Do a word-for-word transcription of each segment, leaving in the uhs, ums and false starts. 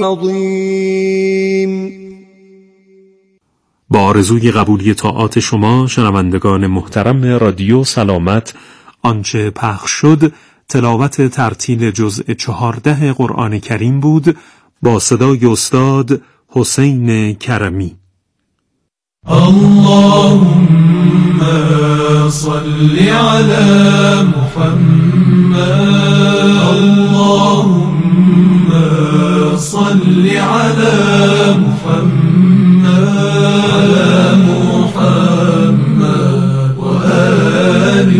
العظيم. با آرزوی قبولی طاعات شما شنوندگان محترم رادیو سلامت، آنچه پخش شد تلاوت ترتیل جزء چهارده قرآن کریم بود با صدای استاد حسین کرمی. اللهم صل على محمد، اللهم صل على محمد، على محمد وآل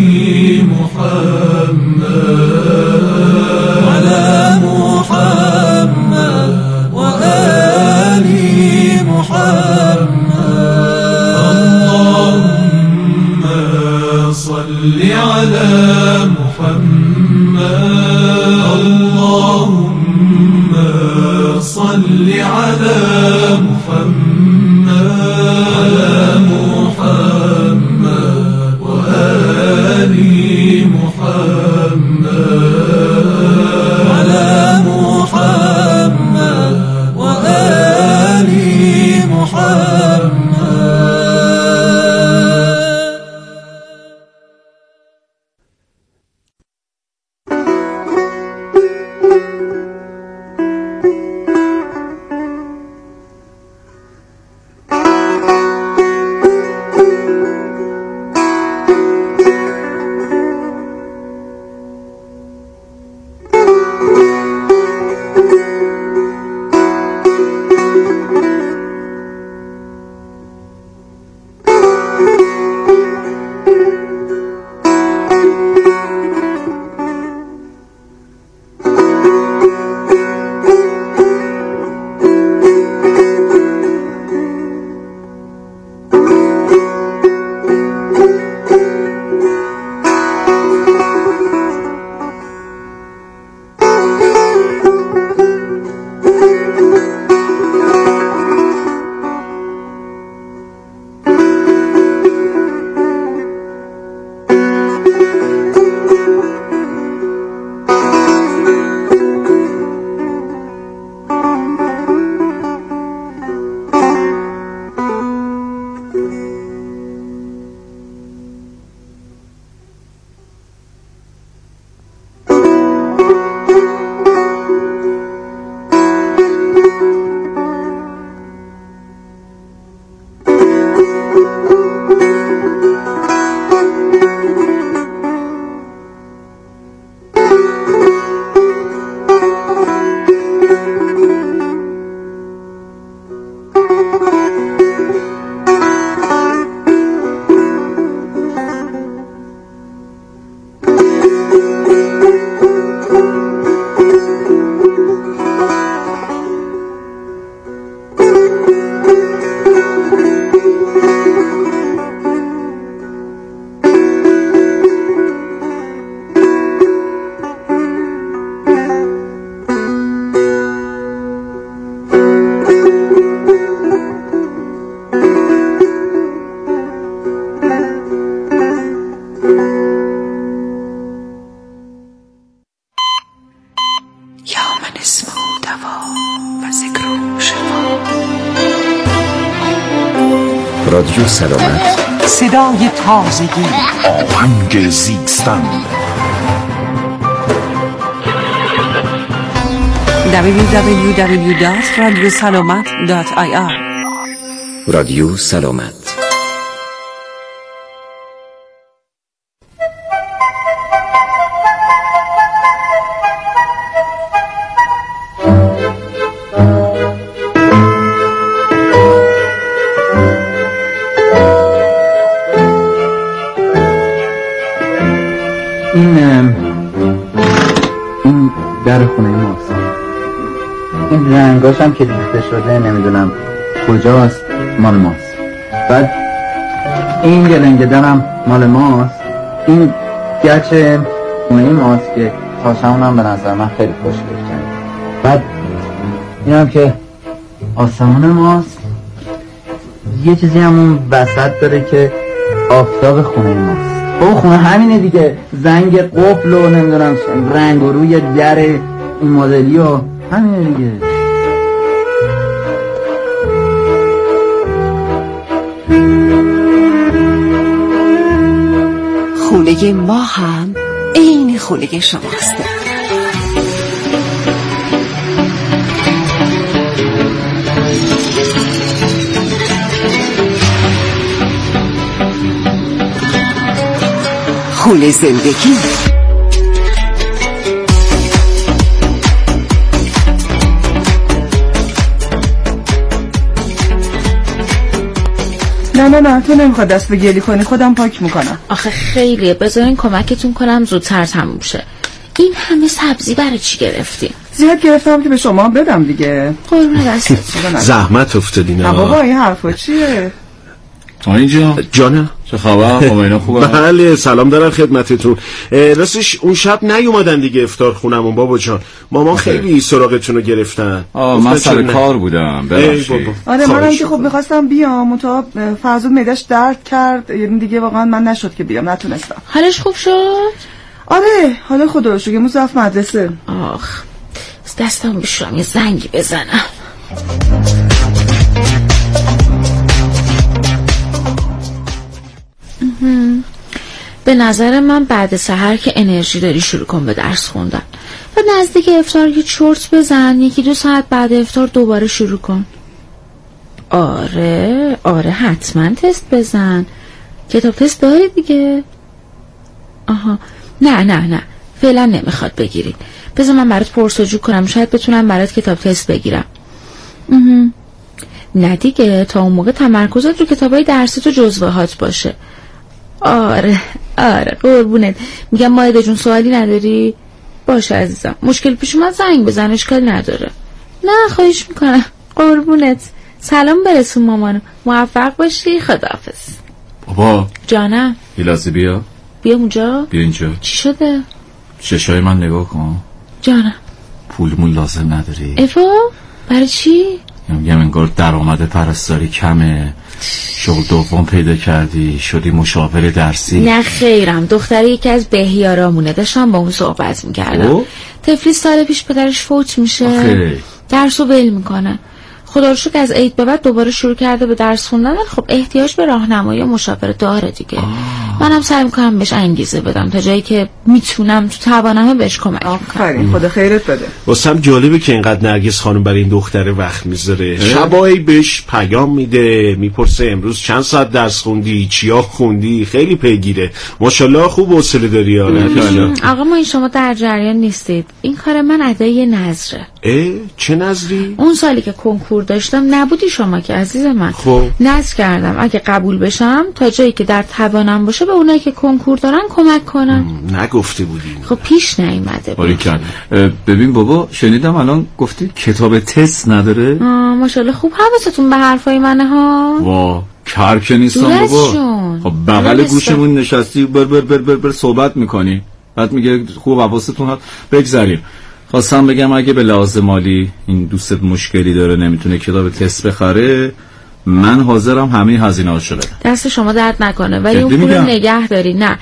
محمد، على محمد وآل محمد. صل على محمد، اللهم صل على محمد، على محمد وآل محمد، على محمد وآل محمد. رادیو سلامت، صدای تازگی، آهنگ زیستن. دبلیو دبلیو دبلیو دات رادیو سلامت دات آی آر. رادیو سلامت. این این در خونه ماست. این رنگاش هم که ریخته شده نمیدونم کجاست، مال ماست. بعد این گلنگه درم مال ماست. این گچ خونه ماست که تاشمون هم به نظر من خیلی خوشگل کرد. بعد این هم که آسمان ماست. یه چیزی همون وسط داره که آفتاب خونه ماست. او خونه همینه دیگه، زنگ قفل و نمیدونم رنگ و روی در این مدلی و همینه دیگه. خونه ما هم عین خونه شماست. خونه زندگی. نه نه نه تو نمیخواد دست به گلی کنی، خودم پاک میکنم. آخه خیلیه، بذارین کمکتون کنم زودتر تموم شه. این همه سبزی برای چی گرفتین؟ زیاد گرفتم که به شما بدم دیگه. قربون دستت. زحمت افتادین. آقا بابا این حرفا چیه؟ اینجا جانم چه خبر؟ خب اینا خوبه؟ بله سلام دارم خدمتتون. راستش اون شب نیومدن دیگه افطار خونمون بابا جان. مامان خیلی سراغتون رو گرفتن. آه من سر کار بودم. ببخشید. آره منم که خب می‌خواستم بیام، تا فرزود معده‌اش درد کرد، یعنی دیگه واقعا من نشد که بیام، نتونستم. حالش خوب شد؟ آره حالا خدا رو شکر امروز رفت مدرسه. آخ دستم بشورم یه زنگی بزنم. به نظر من بعد سحر که انرژی داری شروع کن به درس خوندن و نزدیک افطار یه چرت بزن، یکی دو ساعت بعد افطار دوباره شروع کن. آره آره حتما تست بزن. کتاب تست داری دیگه؟ آها نه نه نه فعلا نمیخواد بگیری. بذار من برات پرسجو کنم، شاید بتونم برات کتاب تست بگیرم. نه دیگه تا اون موقع تمرکزت رو کتابای درسی تو جزوهات باشه. آره آره قربونت. میگم مایده جون سوالی نداری؟ باشه عزیزم مشکل پیش اومد زنگ بزن، اشکال نداره. نه خواهش میکنم قربونت. سلام برسون مامانو، موفق باشی، خداحافظ. بابا جانم یه لحظه بیا. بیا اونجا. بیا اینجا. چی شده؟ چشای من نگاه کن. جانم پولمون لازم نداری؟ افا برای چی؟ میگم انگار درآمد پرستاری کمه، شغل دوم پیدا کردی، شدی مشاور درسی. نه خیرم، دختره یکی از بهیارامونه، داشتم با اون صحبت میکردم. طفلی سال پیش پدرش فوت میشه، آخه. درسو ول میکنه. خدا رو شکر از عید به بعد دوباره شروع کرده به درس خوندن، ولی خب احتیاج به راهنمایی و مشاوره داره دیگه. منم سعی میکنم بهش انگیزه بدم تا جایی که میتونم تو توانمه بهش کمک کنم. آفرین خدا خیرت بده. واسم جالبه که اینقدر نرگس خانم برای این دختره وقت میذاره. شبایی بهش پیام میده، میپرسه امروز چند ساعت درس خوندی، چیا خوندی، خیلی پیگیره. ماشاءالله خوب حوصله داری. آره آقا ما این شما در جریان نیستید، این کار من ادای نظره. اه چه نظری؟ اون سالی که کنکور داشتم نبودی شما که عزیز من. خب نظر کردم اگه قبول بشم تا جایی که در توانم باشه به اونایی که کنکور دارن کمک کنم. نگفته بودی؟ خب پیش نیومده بود. ببین بابا شنیدم الان گفتی کتاب تست نداره؟ آه ماشاءالله خوب حواستون به حرفای منه ها. وا کار که نیستم بابا. خب بغل گوشمون نشستی بر بر بر بر, بر صحبت میکنی، بعد میگه خوب حواستون هست. بگذاریم. خواستم بگم اگه به لحاظ مالی این دوستت مشکلی داره نمیتونه کتاب تست بخره، من حاضرم همه هزینه هاشو بدم. دست شما درد نکنه ولی اون پول نگه داری. نه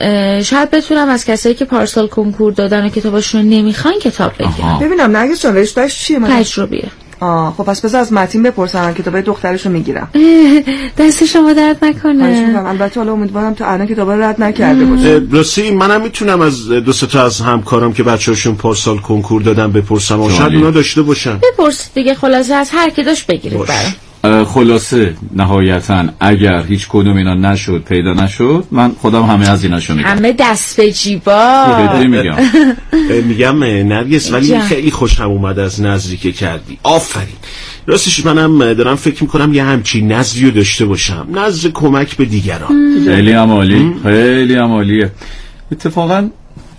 شاید بتونم از کسایی که پارسال کنکور دادن و کتاباشون رو نمیخوان کتاب بگیرم. ببینم نرگس جان رشته‌اش چیه؟ من تجربیه. آه خب پس بذار از متین بپرسم کتابای دخترشو میگیرم. دست شما درد نکنه. خواهش می‌کنم. البته حالا امیدوارم تو الان کتابا رو رد نکرده باشه. راستی منم میتونم از دو سه تا از همکارام که بچه‌هاشون پارسال کنکور دادن بپرسم و شاید اونا داشته باشن. بپرسید دیگه، خلاصه از هر کی داشت بگیرید برام. خلاصه نهایتا اگر هیچ کدوم اینا نشد پیدا نشد من خودم همه از ایناشو میگم. همه دست به جیبا. میگم میگم نرگس ولی خیلی خوشم اومد از نظری که کردی. آفرین. راستش منم دارم فکر میکنم یه همچین نظری رو داشته باشم، نظر کمک به دیگران. خیلی عالی، خیلی عالیه. اتفاقا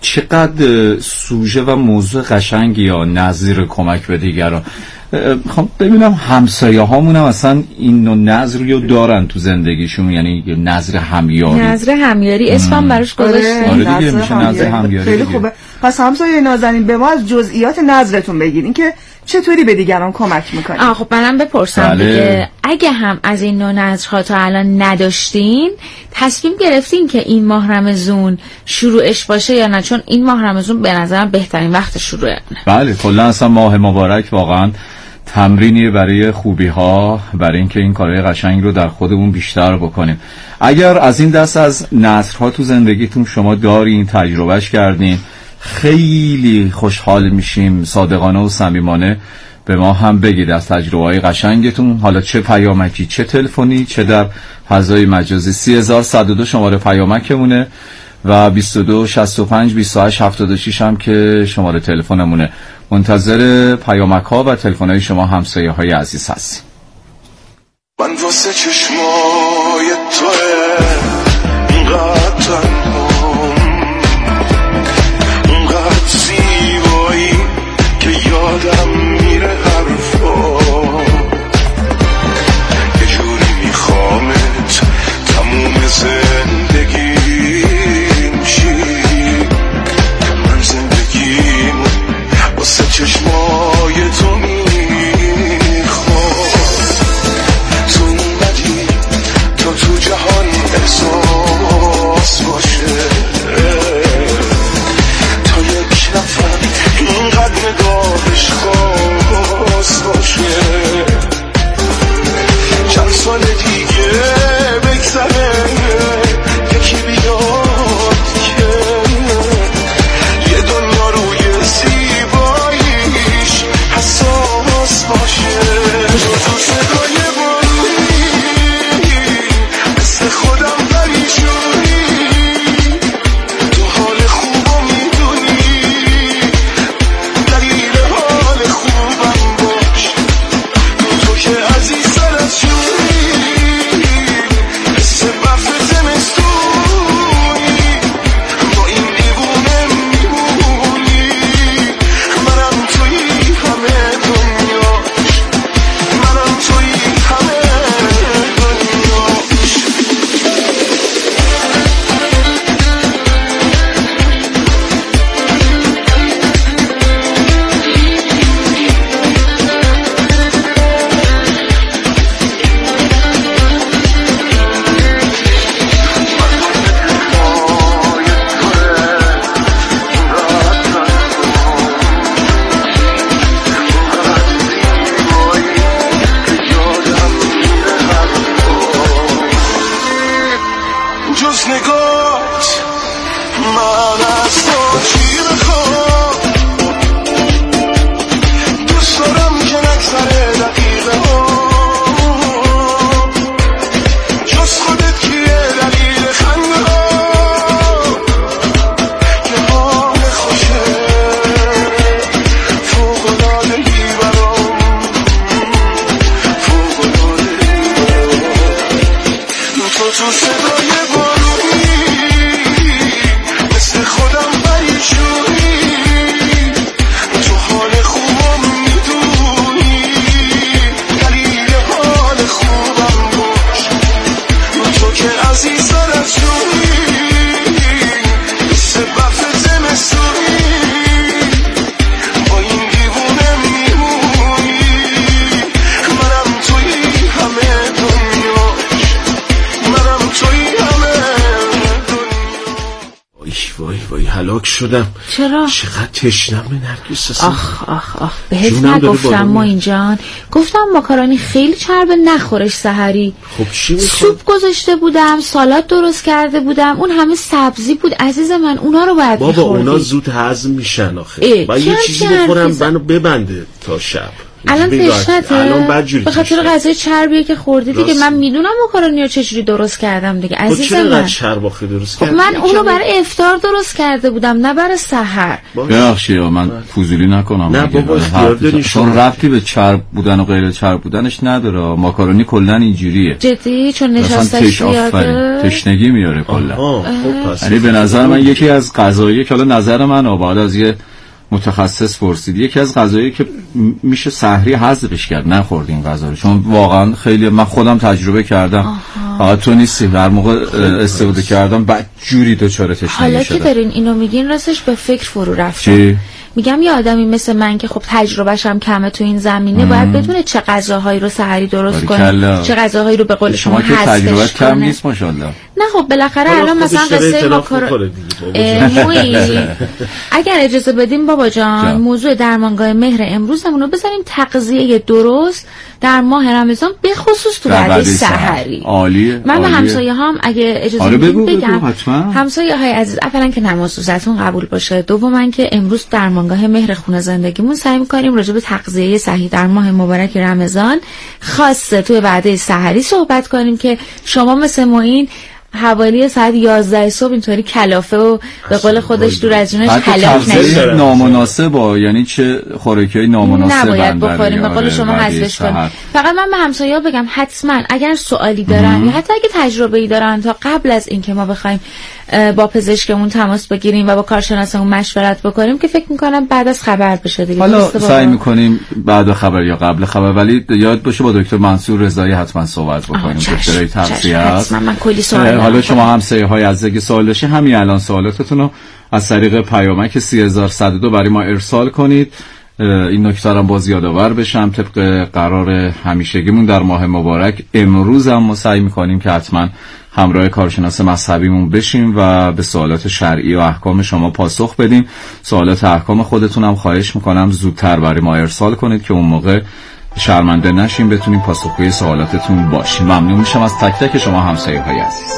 چقدر سوژه و موضوع قشنگی یا نظر کمک به دیگران. خب ببینم همسایه هامون هم اصلا این نوع نظری رو دارن تو زندگیشون، یعنی نظر همیاری. نظر همیاری اسمم براش گذاشتیم. آره دیگه میشه نظر همیاری. خیلی خوبه. پس همسایه نازنین به ما از جزئیات نظرتون بگین که چطوری به دیگران کمک میکنین. آه خب منم بپرسم بله. دیگه اگه هم از این نوع نظرها تا الان نداشتین تصمیم گرفتین که این ماه رمضان شروعش باشه یا نه؟ چون این ماه رمضان به نظرم بهترین وقت شروعه. بله کلا اصلا ماه مبارک واقعا تمرینی برای خوبی ها، برای اینکه این کارهای قشنگ رو در خودمون بیشتر بکنیم. اگر از این دست از نثرها تو زندگیتون شما دارین، تجربهش کردین، خیلی خوشحال میشیم. صادقانه و صمیمانه به ما هم بگید از تجربه‌های قشنگتون، حالا چه پیامکی، چه تلفنی، چه در فضای مجازی. سی هزار صد و دو شماره پیامکمونه و بیست و دو شصت و پنج بیست و هشت هفتاد و شش هم که شماره تلفنمونه. منتظر پیامک ها و تلفن های شما همسایه های عزیز هستیم. من واسه چشمای توه اینقدر تنهام، اینقدر زیبایی که یادم میره حرفا، یه جوری میخوامت تموم زندگیم شی، من زندگیم واسه چشمای تو میخوام. تو اومدی تا تو جهان احساس باشه، تا یک نفر اینقدر نگاهش خاص باشه. چند سال دیگه بگذره یکی بیاد که یه دنیا روی زیباییش حساس باشه. تو تو صدای بارونی مثل خودم پریشونی، تو حال خوبو میدونی، دلیل حال خوبم باش. تو تو که عزیزتر از جونی، مثل برف زمستونی، با این دیوونه میمونی. منم توی همه دنیاش، منم توی همه دنیاش. جز نگات من از تو چی بخوام، دوست دارم که نگذره دقیقه ها، جز خودت کیه دلیل خنده ها، که حال خوشه فوق‌العاده‌ای برام، فوق‌العاده‌ای برام. تو تو صدای بارونی مثل خودم پریشونی، تو حال خوبم میدونی، دلیل حال خوبم باش. تو که عزیزتر از جونی، مثل برف زمستونی، با این دیوونه میمونی. منم توی همه دنیاش، منم توی همه دنیا. وای وای وای هلاک شدم. چرا؟ چقدر تشنم به نرگس اصلا. آخ آخ آخ بهت نگفتم ما اینجان، گفتم ماکارونی خیلی چربه نخورش سحری. خب چی میخواد؟ سوپ گذاشته بودم، سالاد درست کرده بودم، اون همه سبزی بود عزیز من، اونا رو باید بابا میخوردی. اونا زود هضم میشن آخه. باید یه چیزی بخورم منو ببنده تا شب. الان تشنته به خاطر غذای چربیه که خوردی دیگه. من میدونم ماکارونی رو چجوری درست کردم دیگه عزیز من. چرا چرب آخه درست کردی؟ من اونو برای افطار درست کرده بودم نه برای سحر. ببخشید من فضولی نکنم. نه بابا اختیار داری، چون ربطی به چرب بودن و غیر چرب بودنش نداره. ماکارونی کلا اینجوریه. جدی چون نشستش زیاده تشنگی میاره کلا. خب پس یعنی به نظر من یکی از غذایی که حالا نظر من بعد از یه متخصص پرسید، یکی از غذایی که میشه سحری حذفش کرد نخورد این غذا رو، چون واقعا خیلی من خودم تجربه کردم. فقط تو نیستی، هر موقع استفاده کردم بعد جوری دچار تشنگی شدم. حالا که دارین اینو میگین راستش به فکر فرو رفتم. میگم یه آدمی مثل من که خب تجربهش هم کمه تو این زمینه مم. باید بدونه چه غذاهایی رو سحری درست کنه، چه غذاهایی رو به قول شما حذفش کنه. شما که تجربه کم نیست ماشاءالله. نه خب بالاخره الان مثلا قصه ما کار اگر اجازه بدیم بابا جان موضوع درمانگاه مهر امروزمون رو بذاریم تغذیه درست در ماه رمضان به خصوص تو وعده سحری. عالیه. من به همسایه هم اگه اجازه آره بدیم بگو بگم بگو همسایه های عزیز، اولا که نماز روزتون قبول باشه، دوما که امروز درمانگاه مهر خونه زندگیمون سعی می‌کنیم راجع به تغذیه صحیح در ماه مبارک رمضان خاصه توی وعده سحری صحبت کنیم که شما مثل ما این حوالی ساعت یازده صبح اینطوری کلافه و به قول خودش دور از جونش هلاک نشید. نامناسبه، یعنی چه خوراکیای نامناسب نباید بخوریم، به قول شما حذفش کنیم. فقط من به همسایه‌ها بگم حتما اگر سوالی دارن یا حتی اگه تجربه‌ای دارن تا قبل از اینکه ما بخوایم با پزشکمون تماس بگیریم و با کارشناسمون مشورت بکنیم که فکر می‌کنم بعد از خبر بشه دیگه. حالا سعی می‌کنیم بعد خبر یا قبل خبر، ولی یاد باشه با دکتر منصور رضایی حتما صحبت بکنیم. دکترای تغذیه. من کلی سوال حالا شما همسایه‌های از اگه سوال داشتی همین الان سوالاتتون رو از طریق پیامک سه هزار و صد و دو برای ما ارسال کنید. این نکته رو باز یادآور بشم طبق قرار همیشگیمون در ماه مبارک امروز هم ما سعی می‌کنیم که حتما همراه کارشناس مذهبیمون بشیم و به سوالات شرعی و احکام شما پاسخ بدیم. سوالات احکام خودتون هم خواهش می‌کنم زودتر برای ما ارسال کنید که اون موقع شرمنده نشیم، بتونیم پاسخگوی سوالاتتون باشیم. ممنون میشم از تک تک شما همسایه‌های عزیز.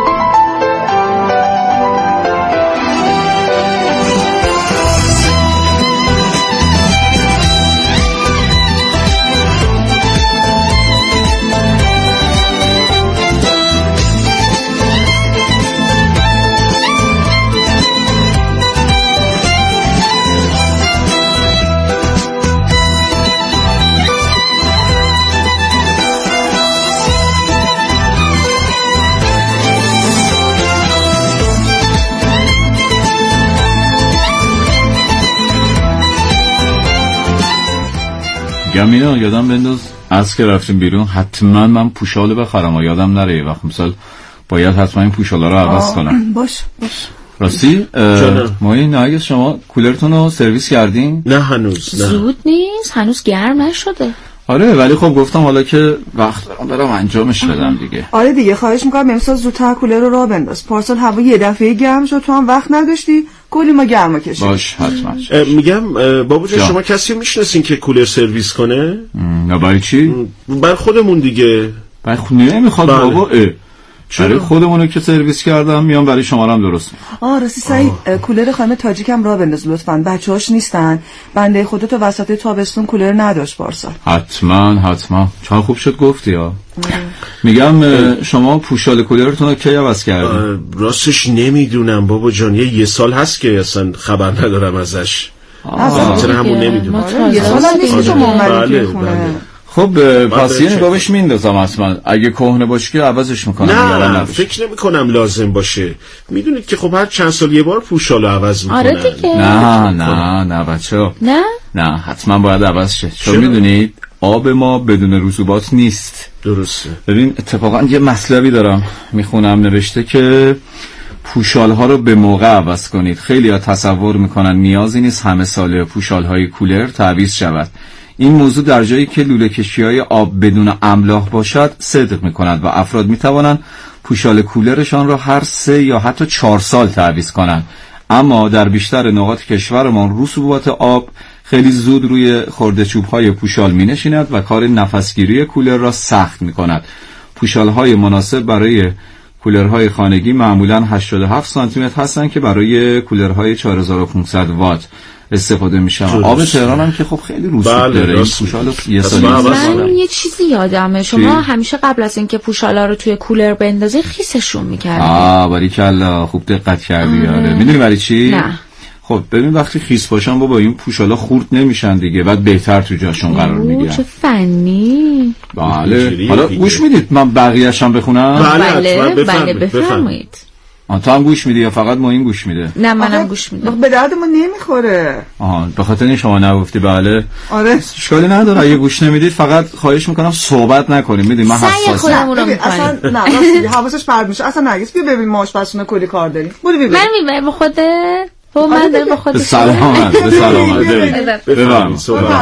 گمینا یادم بنداز از که رفتیم بیرون حتما من پوشالو بخرم و یادم نره یه وقت مثلا باید حتما این پوشالا رو عوض کنم. باش باش. راستی ما این نهایت شما کولرتون رو سرویس کردین؟ نه هنوز نه. زود نیست، هنوز گرم نشده. آره ولی خب گفتم حالا که وقت دارم برام انجامش بدم دیگه. آره دیگه خواهش میکنم امسال زودتر کولر رو راه بنداز. پارسال هوا یه دفعه گرم شد تو هم وقت نداشتی کلی ما گرما کشید. باش حتما. میگم بابا جان شما کسی میشناسین که کولر سرویس کنه؟ نه برای چی؟ بر خودمون دیگه. برای خونه نمیخواد بابا. برای خودمونو که سرویس کردم میام برای شما هم درست. آه راستی سعید کولر خانم تاجیکم راه بنداز لطفاً، بچه‌هاش نیستن. بنده خدا تو وسط تابستون کولر نداشت پارسال. حتما حتما. چون خوب شد گفتی ها. میگم شما پوشال کولرتون رو کی عوض کردین؟ راستش نمیدونم بابا جان، یه یه سال هست که اصلا خبر ندارم ازش. اصلا همون نمیدونم. یه سال نیست شما اومدید خونه. خب پس یه نگاهش میندازم اصلا اگه کهنه باشه که عوضش میکنم. نه فکر نمی کنم لازم باشه. میدونید که خب هر چند سال یه بار پوشالو عوض میکنن. آره دیگه. نه نه نه بچه نه نه حتما باید عوض شه. چون میدونید آب ما بدون رطوبات نیست. درسته. ببین اتفاقا یه مطلبی دارم میخونم نوشته که پوشالها رو به موقع عوض کنید. خیلی ها تصور میکنن نیازی نیست همه ساله پوشالهای کولر تعویض شود. این موضوع در جایی که لوله کشی‌های آب بدون املاح باشد صدق می‌کند و افراد می‌توانند پوشال کولرشان را هر سه یا حتی چهار سال تعویض کنند. اما در بیشتر نقاط کشورمان رسوبات آب خیلی زود روی خرده چوب‌های پوشال می‌نشیند و کار نفسگیری کولر را سخت می‌کند. پوشال‌های مناسب برای کولرهای خانگی معمولاً هشتاد و هفت سانتی متر هستند که برای کولرهای چهار هزار و پانصد وات استفاده میشه. آب تهران هم که خب خیلی رسوب بله داره. این پوشالو یه سالی من یه چیزی یادمه شما چی؟ همیشه قبل از اینکه پوشالا رو توی کولر بندازی خیسشون میکردی. آه باریکلا خوب دقت کردی. آره میدونی برای چی؟ نه خب ببین وقتی خیس باشن بابا این پوشالا خورد نمیشن دیگه، بعد بهتر تو جاشون قرار میگیرن. چه فنی. بله حالا گوش میدید من بقیه‌اش هم بخونم؟ بله بله بفرمایید. تو هم گوش میدی یا فقط ما این گوش میده؟ نه منم گوش میدم. به درد ما نمیخوره. آها به خاطر این شما نگفتی. بله آره اشکالی نداره اگه گوش نمیدید فقط خواهش میکنم صحبت نکنیم. میدونی من حساسم. اصلا نه راستی حواسش پرت میشه. اصلا نگیس بیا ببین ما آشپزخونه کلی کار داریم. برو ببین. من میبرم با خودت. با من دارم با خودت. سلامت به سلامت. بفرمایید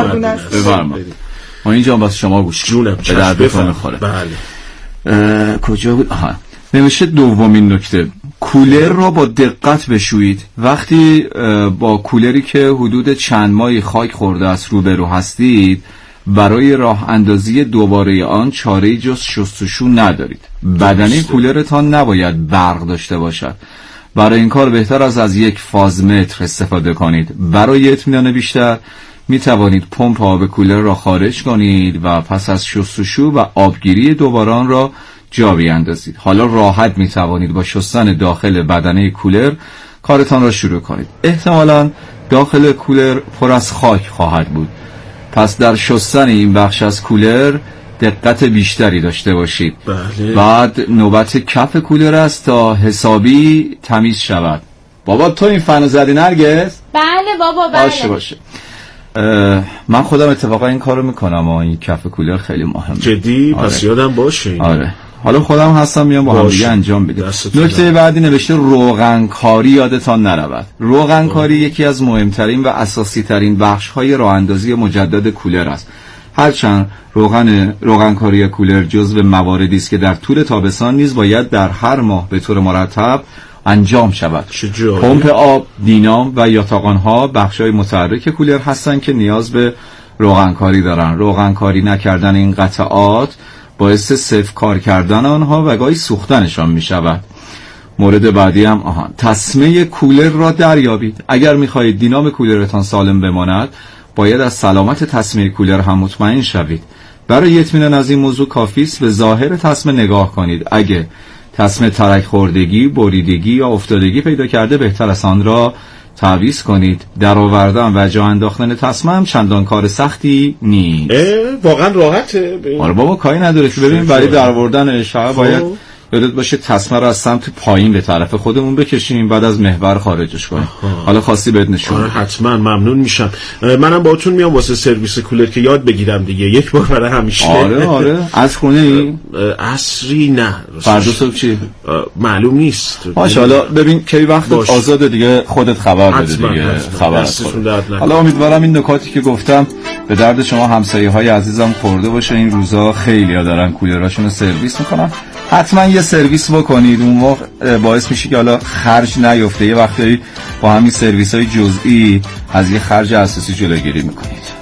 بفرمایید. ما اینجا واسه شما گوش جونم به درد میخوره. بله کجا بود؟ آها نوشته دومین نکته، کولر را با دقت بشویید. وقتی با کولری که حدود چند ماهی خاک خورده است روبرو هستید، برای راه اندازی دوباره آن چاره‌ای جز شستشو ندارید. بدنه کولرتان نباید برق داشته باشد. برای این کار بهتر از از یک فازمتر استفاده کنید. برای اطمینان بیشتر می توانید پمپ آب کولر را خارج کنید و پس از شستشو و آبگیری دوباره آن را جا بیاندازید. حالا راحت می توانید با شستن داخل بدنه کولر کارتان را شروع کنید. احتمالاً داخل کولر پر از خاک خواهد بود، پس در شستن این بخش از کولر دقت بیشتری داشته باشید. بله. بعد نوبت کف کولر است تا حسابی تمیز شود. بابا تو این فنو زدی نرگس؟ بله بابا بله. باشه باشه. من خودم اتفاقا این کارو میکنم و این کف کولر خیلی مهمه. جدی؟ آره. پس یادم باشه. آره. حالا خودم هستم میام با هم دیگه انجام میدم. نکته بعدی نوشته روغنکاری یادتان نرود. روغنکاری یکی از مهمترین و اساسی ترین بخش های راه اندازی مجدد کولر است. هرچند روغن روغنکاری کولر جزو مواردی است که در طول تابستان نیز باید در هر ماه به طور مرتب انجام شود. پمپ آب، دینام و یاتاقان‌ها بخش‌های متحرک کولر هستند که نیاز به روغنکاری دارند. روغنکاری نکردن این قطعات باعث صفر کار کردن آنها و گاهی سوختنشان می شود. مورد بعدی هم آهان تسمه کولر را دریابید. اگر می خواهید دینام کولرتان سالم بماند، باید از سلامت تسمه کولر هم مطمئن شوید. برای اطمینان از این موضوع کافی است به ظاهر تسمه نگاه کنید. اگه تسمه ترک خوردگی، بریدگی یا افتادگی پیدا کرده، بهتر است آن را تعویض کنید. در آوردن و جا انداختن تسمه هم چندان کار سختی نیست. واقعا راحته. آره بابا کاری نداره که ببین برای در آوردن شعر باید یادت باشه تسمه رو از سمت پایین به طرف خودمون بکشیم، بعد از محور خارجش کنیم. حالا خاصی بهت نشون. آره حتما ممنون میشم. منم باهاتون میام واسه سرویس کولر که یاد بگیرم دیگه، یک بار برای همیشه. آره آره. از خونه ای؟ عصری نه. فردا صبح چی؟ معلوم نیست. ماشاءالله ببین کی وقتت آزاده دیگه، خودت خبر بده دیگه. خبر حالا امیدوارم این نکاتی که گفتم به درد شما همسایه‌های عزیزم خورده باشه. این روزا خیلی‌ها دارن کولراشون رو سرویس میکنن. حتما یه سرویس بکنید، اون موقع باعث میشه که حالا خرج نیفته. یه وقتی با همین سرویس های جزئی از یه خرج اساسی جلوگیری میکنید.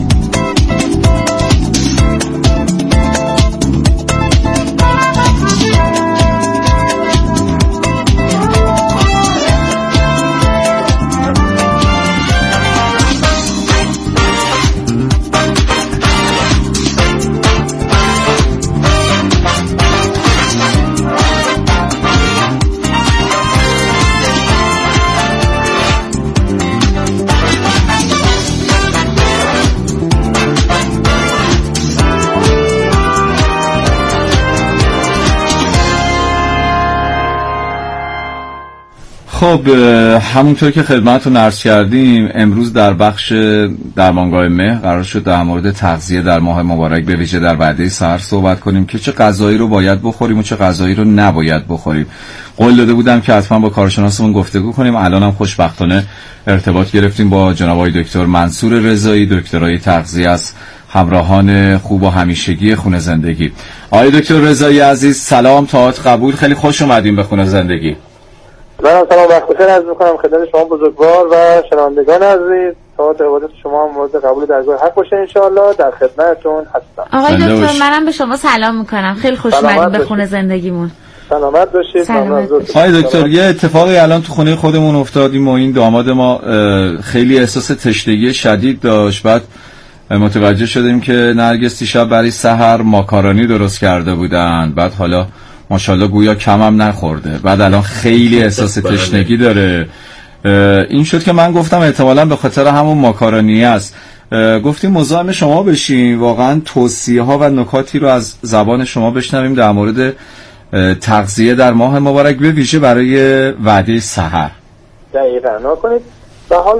خب همونطور که خدمتتون عرض کردیم، امروز در بخش درمانگاه مه قرار شد در مورد تغذیه در ماه مبارک به ویژه در وعده سحر صحبت کنیم که چه غذایی رو باید بخوریم و چه غذایی رو نباید بخوریم. قول داده بودم که حتما با کارشناسمون گفتگو کنیم. الان هم خوشبختانه ارتباط گرفتیم با جناب آقای دکتر منصور رضایی، دکترای تغذیه از همراهان خوب و همیشگی خونه زندگی. آقای دکتر رضایی عزیز سلام، تاعت قبول، خیلی خوش اومدیم به خونه زندگی. منم سلام وقت بخیر عرض می‌کنم خدمت شما بزرگوار و شنوندگان عزیز. تا عبادت شما هم مورد قبول درگاه حق باشه ان شاء الله. در خدمتتون هستم. آقای دکتر منم به شما سلام می‌کنم. خیلی خوش اومدید به خونه زندگیمون. سلامت باشید. سلامت باشید. آقای دکتر یه اتفاقی الان تو خونه خودمون افتادیم و این داماد ما خیلی احساس تشنگی شدید داشت. بعد متوجه شدیم که نرگس دیشب برای سحر ماکارونی درست کرده بودن. بعد حالا ماشاءالله گویا کم هم نخورده. بعد الان خیلی احساس تشنگی داره. این شد که من گفتم احتمالاً به خاطر همون ماکارونی است. گفتیم مزاحم شما بشیم، واقعا توصیه ها و نکاتی رو از زبان شما بشنویم در مورد تغذیه در ماه مبارک به ویژه برای وعده سحر. دقیقاً نکنید به حال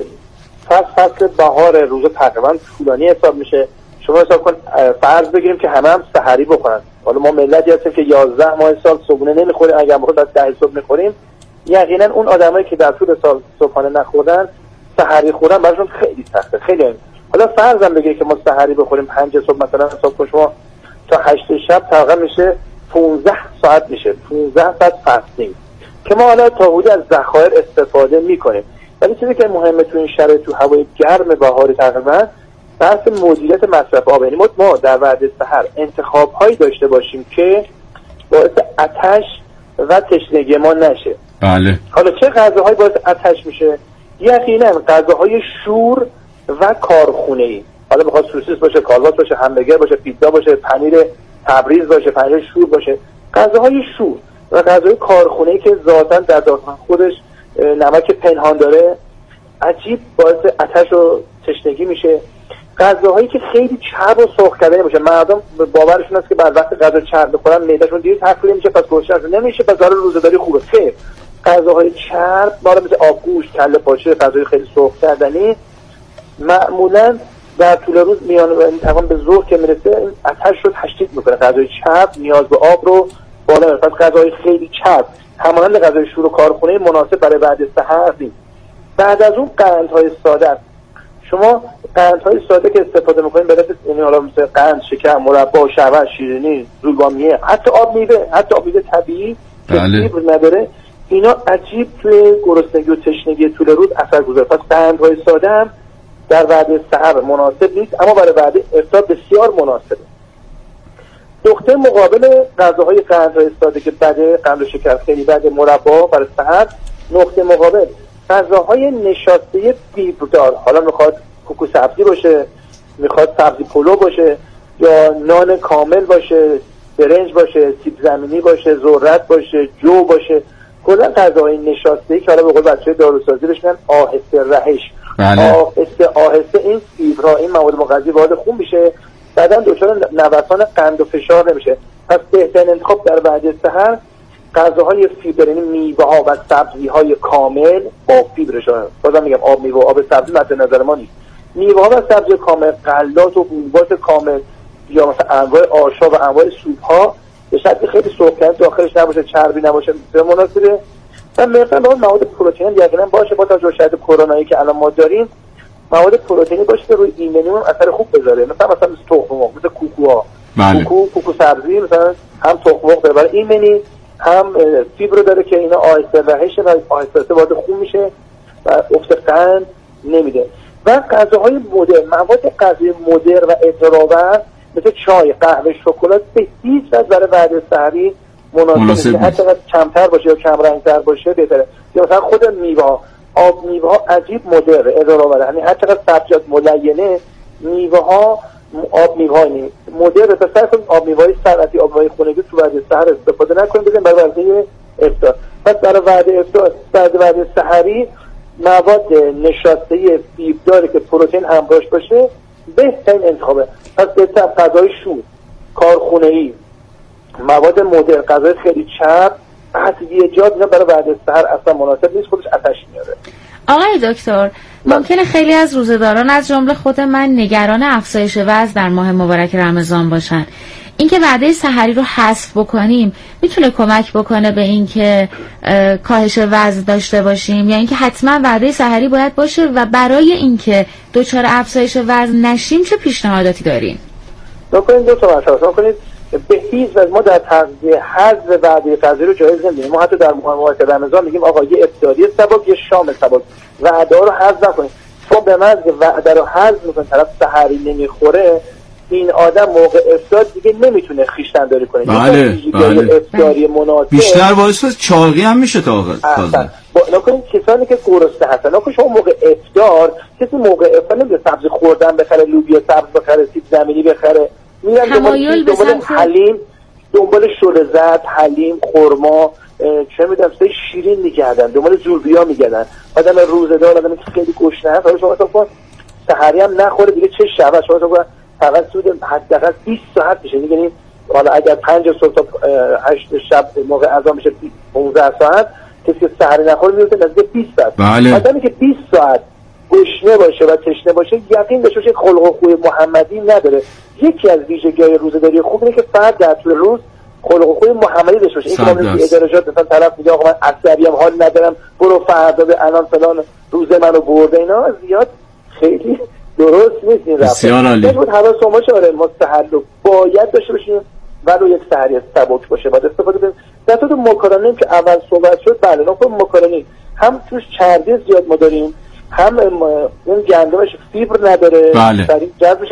فصل بهار روز تقریبا طولانی حساب میشه. شما حساب کن فرض بگیریم که همه هم سحری بخورن. حالا ما ملتی هستیم که یازده ماه سال صبحونه نمیخوریم، اگر ما خود از ده صبح میخوریم، یقینا اون آدمایی که در طول سال صبحانه نخوردن سحری خوردن براشون خیلی سخته. خیلی هم. حالا فرض هم بگیریم که ما سحری بخوریم پنج صبح مثلا صبح شما تا هشت شب تقریبا میشه پانزده ساعت میشه، پانزده ساعت فاستینگ که ما حالا تا حدودی از ذخایر استفاده میکنیم. ولی چیزی که مهمه تو این شرایط تو هوای گرم بهار تقریبا بحث مدیریت مصرف آب، یعنی ما در وعده سحر انتخاب هایی داشته باشیم که باعث آتش و تشنگی ما نشه. بله. حالا چه غذاهایی باعث آتش میشه؟ یقینا غذاهای شور و کارخونه‌ای، حالا بخواد سوسیس باشه، کالباس باشه، همبرگر باشه، پیتزا باشه، پنیر تبریز باشه، پنیر شور باشه، غذاهای شور و غذاهای کارخونه‌ای که ذاتاً در داخل خودش نمک پنهان داره عجیب باعث آتش و تشنگی میشه. غذاهایی که خیلی چرب و سرخ کرده باشه، مردم باورشون است که بعد وقت غذا چرب بخورن معدهشون دیر تخلیه میشه، پس گوشت نمیشه، پس برای روزه‌داری خوبه. خیر، غذاهای چرب مثل مثل آبگوشت، کله پاچه، غذای خیلی سرخ کردنی معمولاً در طول روز میان تقریبا به ظهر که میرسه این آتش رو تشدید میکنه. غذای چرب نیاز به آب رو بالا میبره، پس غذای خیلی چرب همانند غذای شور و کارخونه مناسب برای بعد سحر نیست. بعد از اون قندهای ساده، شما قندهای ساده که استفاده میکنید به دلیل یعنی حالا مثل قند، شکر، مربا، شربت، شیرینی، زولبامیه، حتی آب میوه، حتی آب میوه طبیعی که فیبر نداره، اینا عجیب توی گرسنگی و تشنگی طول روز اثرگذاره. پس قندهای ساده هم در وعده سحر مناسب نیست، اما برای وعده افطار بسیار مناسبه. نقطه مقابل غذاهای قندهای ساده که بده، قند و شکر خیلی بده، مربا برای سحر، نقطه مقابل غذاهای نشاسته فیبردار، حالا میخواد کوکو سبزی باشه، میخواد سبزی پلو باشه، یا نان کامل باشه، برنج باشه، سیب زمینی باشه، ذرت باشه، جو باشه، کلا غذاهای نشاسته که حالا به قول بچه‌های داروسازی بهش میگن آهسته رهش. بله. آهسته آهسته این فیبرها، این مواد مغذی وارد خون میشه، بعدن دچار نوسان قند و فشار نمیشه. پس بهترین انتخاب در وعده سحر غذاهای فیبر، یعنی میوه ها و سبزی های کامل با فیبرشون. بازم میگم آب میوه و آب سبزی مد نظر ما نیست. میوه ها و سبزی کامل، غلات و حبوبات کامل، یا مثلا انواع آشا و انواع سوپ ها به شکل خیلی سرخ داخلش نباشه، چربی نباشه، مناسبه. و مثلا با مواد پروتئین یقینا باشه، با توجه شاید کرونایی که الان ما داریم مواد پروتئینی باشه که روی ایمنی هم اثر خوب بذاره. مثلا مثلا تخم مرغ، مثل کوکوها، بله. کوکو کوکو سبزی مثلا هم تخم مرغ داره برای ایمنی، هم فیبر داره که اینا آهسته رهشه و آهسته وارد خون میشه و افت قند نمیده. و غذاهای مدر، مواد غذایی مدر و اضطراب‌آور مثل چای، قهوه، شکلات به هیچ وجه برای وعده سحری مناسب نیست. هر چقدر کمتر باشه یا کم رنگ‌تر باشه بهتره. یا مثلا خود میوه‌ها، آب میوه‌ها عجیب مدر، اضطراب‌آور، یعنی هر چقدر سبزیجات ملینه، میوه‌ها آب میوه‌ای مدر به صرف آب میوه‌های صنعتی، آب میوه‌های خونگی تو وعده سحر استفاده نکنید، بزنید برای وعده افطار. پس برای وعده افطار، بعد وعده سحری مواد نشاسته فیبردار که پروتئین همراهش باشه بهترین انتخابه. پس بهتر غذای شور، کارخونه‌ای، مواد مدر، غذای خیلی چرب، ادویه‌جات اینا برای وعده سحر اصلا مناسب نیست، خودش آتش میاره. آقای دکتر، ممکنه خیلی از روزه‌داران از جمله خود من نگران افزایش وزن در ماه مبارک رمضان باشن. اینکه وعده سحری رو حذف بکنیم میتونه کمک بکنه به اینکه کاهش وزن داشته باشیم، یا اینکه حتما وعده سحری باید باشه؟ و برای اینکه دچار افزایش وزن نشیم چه پیشنهاداتی داریم؟ نکنید دو تا مطلب نکنید به هیچ وجه ما در تغذیه حذف وعده غذایی رو جایز نمی‌دونیم. ما حتی در ماه رمضان میگیم آقا یه افطاری سبک، یه شام سبک، وعده رو حذف نکنید. چون به من که وعده رو حذف می‌کنه، طرف سحری نمیخوره، این آدم موقع افطار دیگه نمیتونه خویشتن‌داری کنه. بله بله. افطاری مناسب بیشتر باعث چاقی هم میشه تا تازه. نکنید کسانی که گرسنه هستن، نکنید شما موقع افطار، کسی موقع افطار نمیشه سبزی خوردن بخره، لوبیا سبز بخره، سیب زمینی بخره، میرن دنبال دنبال حلیم، دنبال شوره زرد، حلیم، خرما، چه میدونم چیزای شیرین میگردن، دنبال زولبیا میگردن. آدم روزه‌دار، آدمی که خیلی گشنه است، حالا شما تا سحری هم نخوره دیگه چه شب شما تا فقط سود حداقل بیست ساعت میشه. یعنی حالا اگر پنج صبح تا هشت شب موقع اذان میشه پانزده ساعت، کسی که سحری نخوره میفته نزدیک بیست ساعت. بله. آدمی که بیست ساعت گشنه باشه و تشنه باشه، یقین داشته باشه خلق و خوی محمدی نداره. یکی از ویژگی‌های روزه‌داری خوب اینه که فرد در طول روز خلق و خوی محمدی داشته باشه. این که ما ادارجات مثلا طرف میگه آقا من عصبی‌ام، حال ندارم، برو فردا به الان فلان روزه منو برده، اینا زیاد خیلی درست نیست. این رفت بسیار عالی. بود حواس شما باشه. آره ما تحلل باید داشته باشیم ولو یک سحری سبک باشه باید استفاده کنیم. در طور ماکارونی که اول صحبت شد، بله نوع ماکارونی هم توش چربی زیاد ما داریم، هم اون گندمش فیبر نداره، بله. سریع جذب